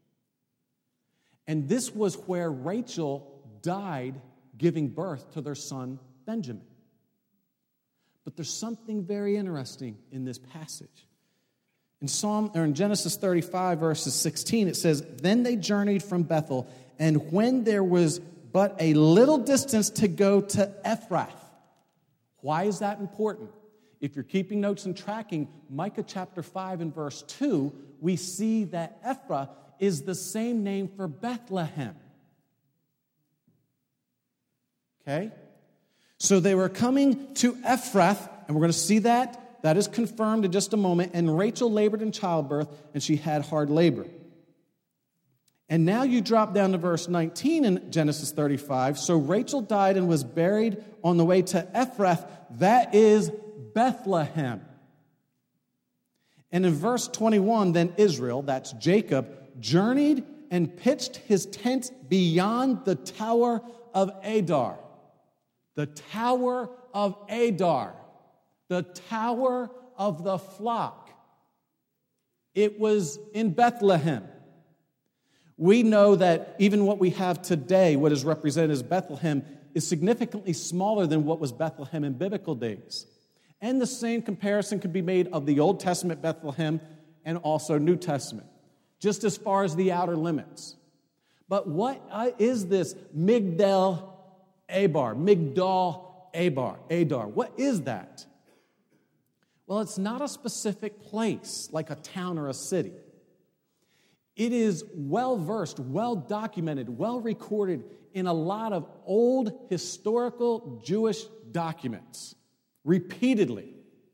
And this was where Rachel died giving birth to their son Benjamin. But there's something very interesting in this passage. In Psalm or in Genesis thirty-five, verses sixteen, it says, "Then they journeyed from Bethel, and when there was but a little distance to go to Ephrath." Why is that important? If you're keeping notes and tracking, Micah chapter five and verse two, we see that Ephrath is the same name for Bethlehem. Okay? So they were coming to Ephrath, and we're going to see that. That is confirmed in just a moment. And Rachel labored in childbirth, and she had hard labor. And now you drop down to verse nineteen in Genesis thirty-five. "So Rachel died and was buried on the way to Ephrath, that is Bethlehem." And in verse twenty-one, then Israel, that's Jacob, journeyed and pitched his tent beyond the tower of Adar. The tower of Adar. The tower of the flock. It was in Bethlehem. We know that even what we have today, what is represented as Bethlehem, is significantly smaller than what was Bethlehem in biblical days. And the same comparison could be made of the Old Testament Bethlehem and also New Testament, just as far as the outer limits. But what is this Migdal Abar? Migdal Abar, Adar. What is that? Well, it's not a specific place like a town or a city. It is well-versed, well-documented, well-recorded in a lot of old historical Jewish documents, repeatedly.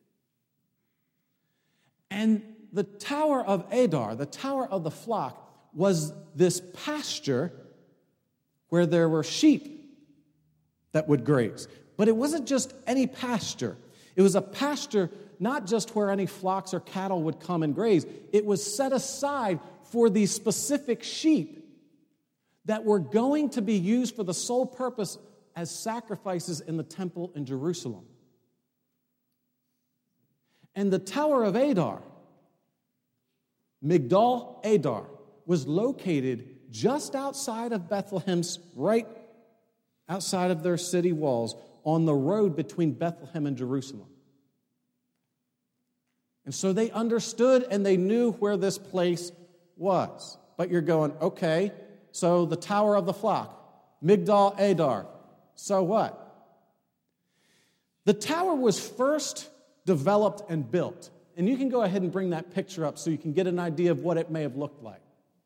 And the Tower of Adar, the Tower of the Flock, was this pasture where there were sheep that would graze. But it wasn't just any pasture. It was a pasture not just where any flocks or cattle would come and graze. It was set aside for these specific sheep that were going to be used for the sole purpose as sacrifices in the temple in Jerusalem. And the Tower of Adar, Migdal Adar, was located just outside of Bethlehem's, right outside of their city walls, on the road between Bethlehem and Jerusalem. And so they understood and they knew where this place was. But you're going, okay, so the Tower of the Flock, Migdal Adar, so what? The tower was first developed and built. And you can go ahead and bring that picture up so you can get an idea of what it may have looked like.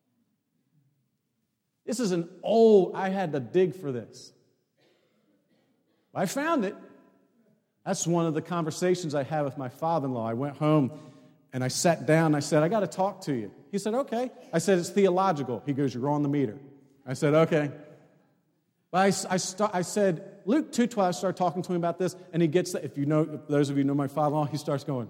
This is an old, I had to dig for this. I found it. That's one of the conversations I had with my father-in-law. I went home and I sat down and I said, I got to talk to you. He said, okay. I said, it's theological. He goes, you're on the meter. I said, okay. But I, I, st- I said, Luke two twelve, I started talking to him about this, and he gets that. If you know, if those of you know my father-in-law, he starts going.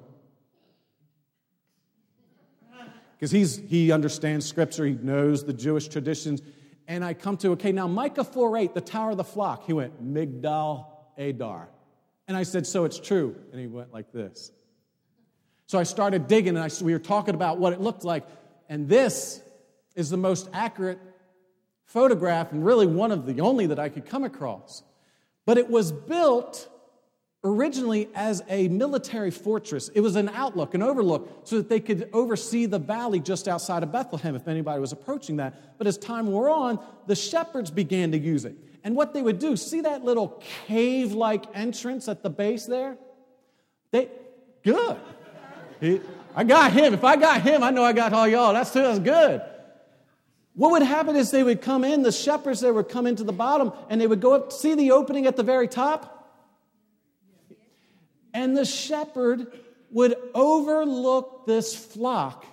Because he's he understands Scripture, he knows the Jewish traditions. And I come to, okay, now Micah four eight, the Tower of the Flock. He went, Migdal Adar. And I said, so it's true. And he went like this. So I started digging, and I, we were talking about what it looked like. And this is the most accurate photograph, and really one of the only that I could come across. But it was built originally as a military fortress. It was an outlook, an overlook, so that they could oversee the valley just outside of Bethlehem if anybody was approaching that. But as time wore on, the shepherds began to use it. And what they would do, see that little cave-like entrance at the base there? They, good. He, I got him. If I got him, I know I got all y'all. That's, that's good. What would happen is they would come in, the shepherds, they would come into the bottom, and they would go up, see the opening at the very top? And the shepherd would overlook this flock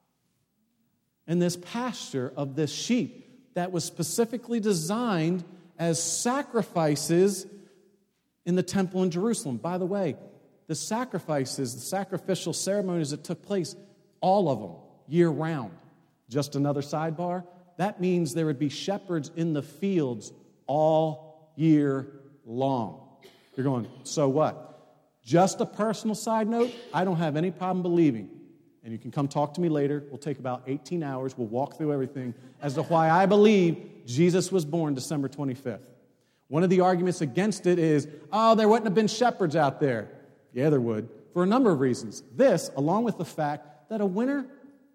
and this pasture of this sheep that was specifically designed as sacrifices in the temple in Jerusalem. By the way, the sacrifices, the sacrificial ceremonies that took place, all of them, year-round. Just another sidebar, that means there would be shepherds in the fields all year long. You're going, so what? Just a personal side note, I don't have any problem believing, and you can come talk to me later, we'll take about eighteen hours, we'll walk through everything, as to why I believe Jesus was born December twenty-fifth. One of the arguments against it is, oh, there wouldn't have been shepherds out there. Yeah, there would, for a number of reasons. This, along with the fact that a winter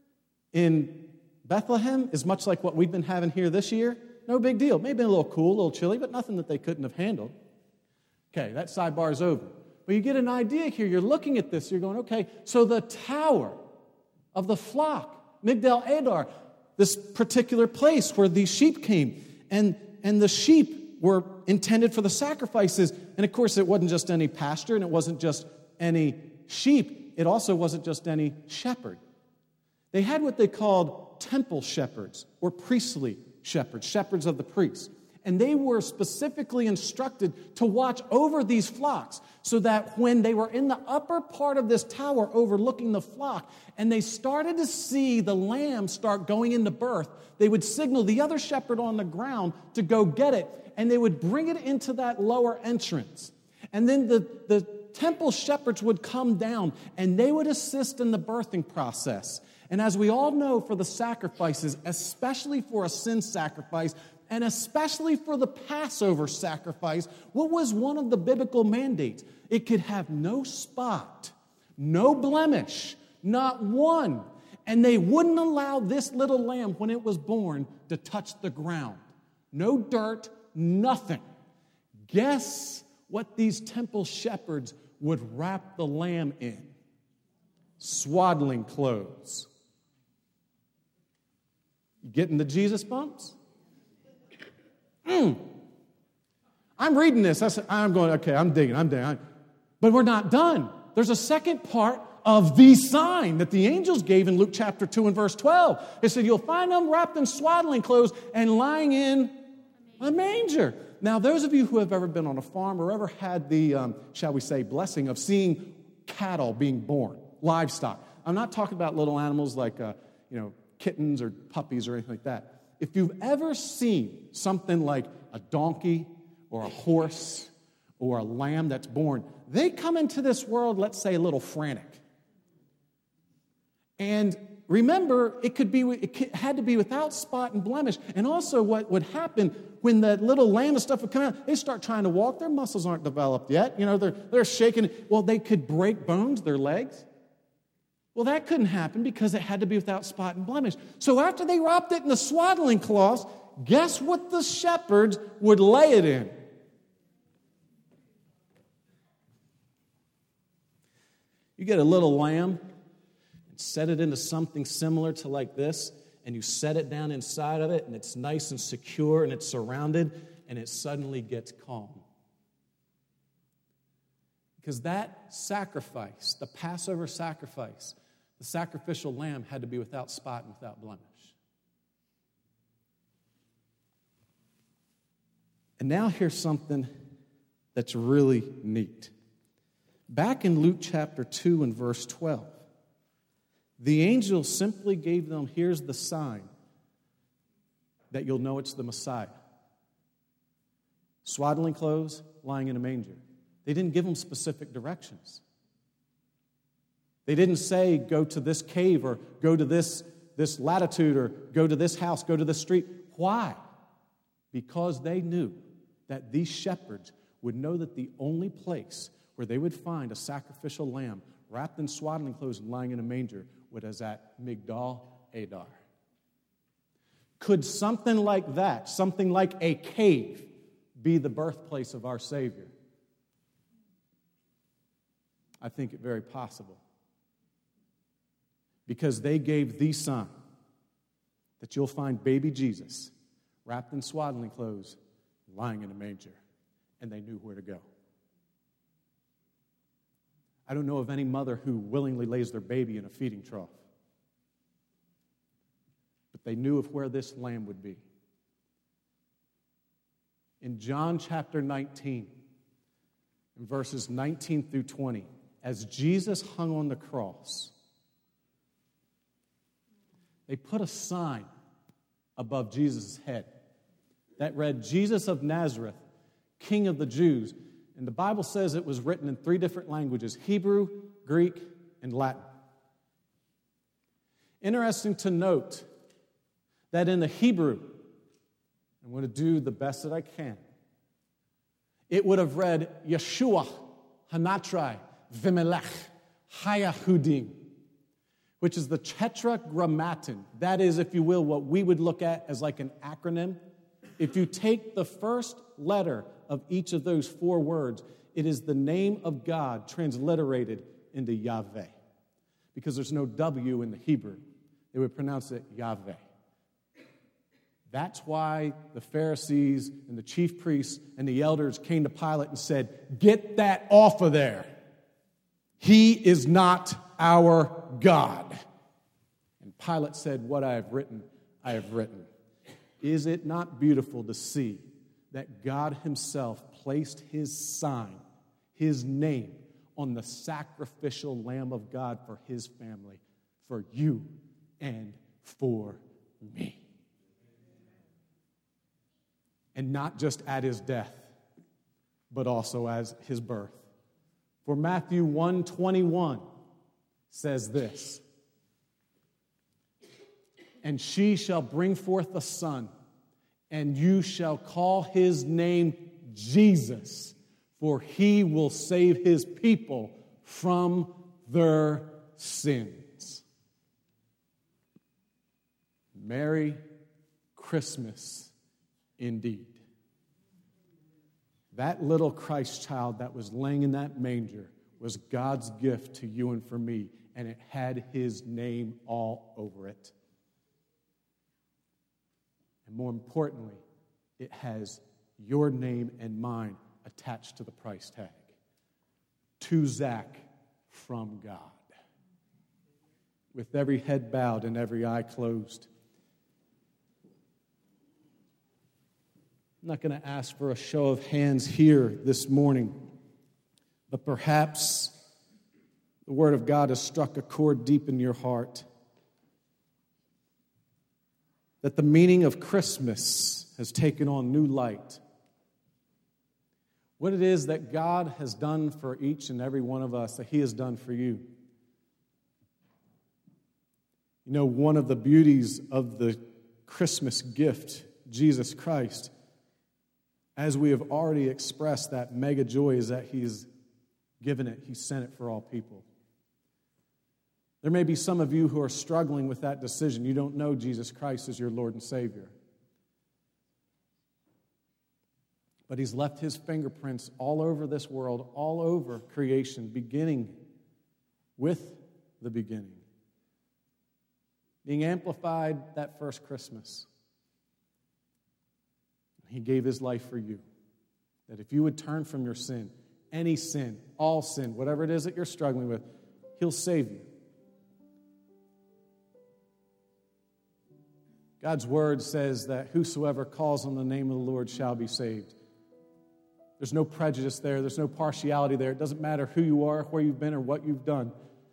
in Bethlehem is much like what we've been having here this year. No big deal. Maybe a little cool, a little chilly, but nothing that they couldn't have handled. Okay, that sidebar is over. But you get an idea here. You're looking at this. You're going, okay, so the tower of the flock, Migdal Adar, this particular place where these sheep came, and, and the sheep were intended for the sacrifices. And, of course, it wasn't just any pasture, and it wasn't just any sheep. It also wasn't just any shepherd. They had what they called temple shepherds or priestly shepherds, shepherds of the priests. And they were specifically instructed to watch over these flocks so that when they were in the upper part of this tower overlooking the flock and they started to see the lamb start going into birth, they would signal the other shepherd on the ground to go get it, and they would bring it into that lower entrance. And then the, the temple shepherds would come down and they would assist in the birthing process. And as we all know, for the sacrifices, especially for a sin sacrifice, and especially for the Passover sacrifice, what was one of the biblical mandates? It could have no spot, no blemish, not one. And they wouldn't allow this little lamb, when it was born, to touch the ground. No dirt, nothing. Guess what these temple shepherds would wrap the lamb in? Swaddling clothes. You getting the Jesus bumps? Mm. I'm reading this. I said, I'm going, okay, I'm digging, I'm digging. I'm, but we're not done. There's a second part of the sign that the angels gave in Luke chapter two and verse twelve. It said, you'll find them wrapped in swaddling clothes and lying in a manger. Now, those of you who have ever been on a farm or ever had the, um, shall we say, blessing of seeing cattle being born, livestock. I'm not talking about little animals like, uh, you know, kittens or puppies or anything like that. If you've ever seen something like a donkey or a horse or a lamb that's born, they come into this world, let's say, a little frantic. And remember, it could be, it had to be without spot and blemish. And also what would happen when the little lamb and stuff would come out, they start trying to walk, their muscles aren't developed yet. You know, they're, they're shaking. Well, they could break bones, their legs. Well, that couldn't happen because it had to be without spot and blemish. So after they wrapped it in the swaddling cloths, guess what the shepherds would lay it in? You get a little lamb and set it into something similar to like this, and you set it down inside of it, and it's nice and secure, and it's surrounded, and it suddenly gets calm. Because that sacrifice, the Passover sacrifice, the sacrificial lamb had to be without spot and without blemish. And now here's something that's really neat. Back in Luke chapter two and verse twelve, the angel simply gave them, here's the sign that you'll know it's the Messiah. Swaddling clothes, lying in a manger. They didn't give them specific directions. They didn't say, go to this cave or go to this, this latitude or go to this house, go to this street. Why? Because they knew that these shepherds would know that the only place where they would find a sacrificial lamb wrapped in swaddling clothes and lying in a manger was at Migdal Adar. Could something like that, something like a cave, be the birthplace of our Savior? I think it very possible. Because they gave the sign that you'll find baby Jesus wrapped in swaddling clothes, lying in a manger, and they knew where to go. I don't know of any mother who willingly lays their baby in a feeding trough. But they knew of where this lamb would be. In John chapter nineteen, in verses nineteen through twenty, as Jesus hung on the cross, they put a sign above Jesus' head that read, Jesus of Nazareth, King of the Jews. And the Bible says it was written in three different languages, Hebrew, Greek, and Latin. Interesting to note that in the Hebrew, I'm going to do the best that I can, it would have read, Yeshua, Hanatrai, Vimelech, Hayahudim, which is the tetragrammaton. That is, if you will, what we would look at as like an acronym. If you take the first letter of each of those four words, it is the name of God transliterated into Yahweh. Because there's no W in the Hebrew. They would pronounce it Yahweh. That's why the Pharisees and the chief priests and the elders came to Pilate and said, get that off of there. He is not our God. And Pilate said, what I have written, I have written. Is it not beautiful to see that God himself placed his sign, his name, on the sacrificial Lamb of God for his family, for you and for me? And not just at his death, but also as his birth. For Matthew one twenty-one says this, and she shall bring forth a son, and you shall call his name Jesus, for he will save his people from their sins. Merry Christmas indeed. That little Christ child that was laying in that manger was God's gift to you and for me, and it had his name all over it. And more importantly, it has your name and mine attached to the price tag. To Zach, from God. With every head bowed and every eye closed, I'm not going to ask for a show of hands here this morning, but perhaps the Word of God has struck a chord deep in your heart. That the meaning of Christmas has taken on new light. What it is that God has done for each and every one of us, that he has done for you. You know, one of the beauties of the Christmas gift, Jesus Christ, as we have already expressed that mega joy, is that he's given it, he sent it for all people. There may be some of you who are struggling with that decision. You don't know Jesus Christ as your Lord and Savior. But he's left his fingerprints all over this world, all over creation, beginning with the beginning. Being amplified that first Christmas. He gave his life for you. That if you would turn from your sin, any sin, all sin, whatever it is that you're struggling with, he'll save you. God's word says that whosoever calls on the name of the Lord shall be saved. There's no prejudice there. There's no partiality there. It doesn't matter who you are, where you've been, or what you've done.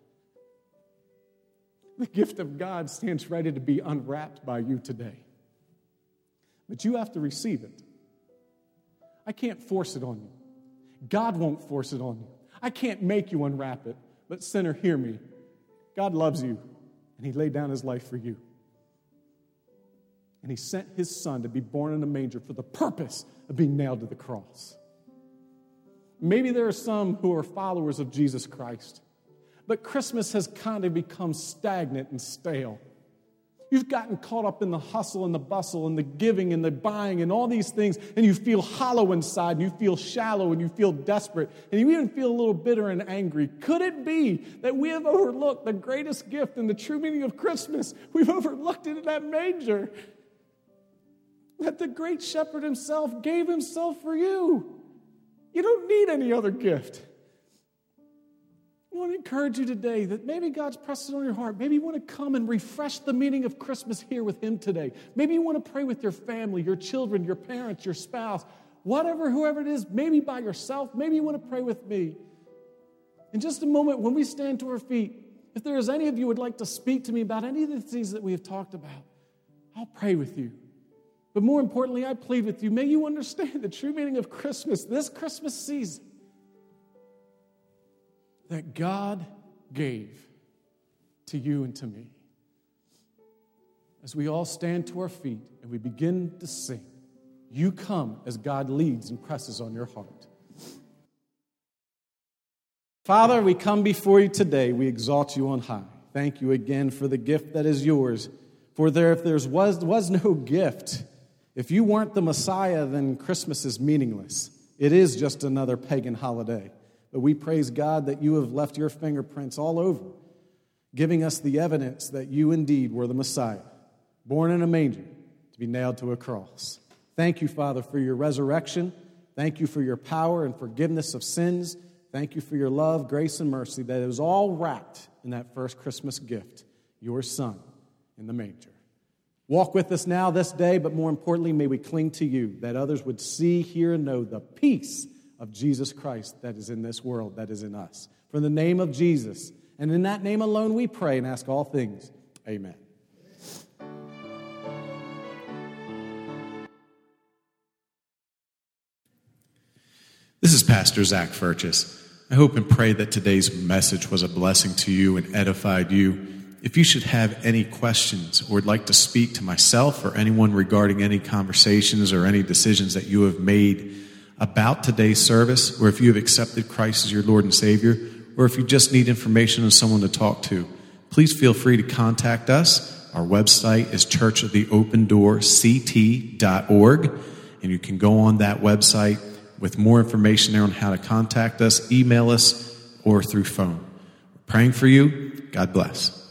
The gift of God stands ready to be unwrapped by you today. But you have to receive it. I can't force it on you. God won't force it on you. I can't make you unwrap it. But sinner, hear me. God loves you, and he laid down his life for you. And he sent his son to be born in a manger for the purpose of being nailed to the cross. Maybe there are some who are followers of Jesus Christ, but Christmas has kind of become stagnant and stale. You've gotten caught up in the hustle and the bustle and the giving and the buying and all these things, and you feel hollow inside, and you feel shallow, and you feel desperate, and you even feel a little bitter and angry. Could it be that we have overlooked the greatest gift and the true meaning of Christmas? We've overlooked it in that manger. That the great shepherd himself gave himself for you. You don't need any other gift. I want to encourage you today that maybe God's pressed it on your heart. Maybe you want to come and refresh the meaning of Christmas here with him today. Maybe you want to pray with your family, your children, your parents, your spouse, whatever, whoever it is, maybe by yourself. Maybe you want to pray with me. In just a moment, when we stand to our feet, if there is any of you who would like to speak to me about any of the things that we have talked about, I'll pray with you. But more importantly, I plead with you, may you understand the true meaning of Christmas, this Christmas season, that God gave to you and to me. As we all stand to our feet and we begin to sing, you come as God leads and presses on your heart. Father, we come before you today. We exalt you on high. Thank you again for the gift that is yours. For there, if there was, was no gift, if you weren't the Messiah, then Christmas is meaningless. It is just another pagan holiday. But we praise God that you have left your fingerprints all over, giving us the evidence that you indeed were the Messiah, born in a manger to be nailed to a cross. Thank you, Father, for your resurrection. Thank you for your power and forgiveness of sins. Thank you for your love, grace, and mercy that it was all wrapped in that first Christmas gift, your Son in the manger. Walk with us now this day, but more importantly, may we cling to you, that others would see, hear, and know the peace of Jesus Christ that is in this world, that is in us. For the name of Jesus, and in that name alone we pray and ask all things. Amen. This is Pastor Zach Furchess. I hope and pray that today's message was a blessing to you and edified you. If you should have any questions or would like to speak to myself or anyone regarding any conversations or any decisions that you have made about today's service, or if you have accepted Christ as your Lord and Savior, or if you just need information on someone to talk to, please feel free to contact us. Our website is church of the open door c t dot org, and you can go on that website with more information there on how to contact us, email us, or through phone. We're praying for you. God bless.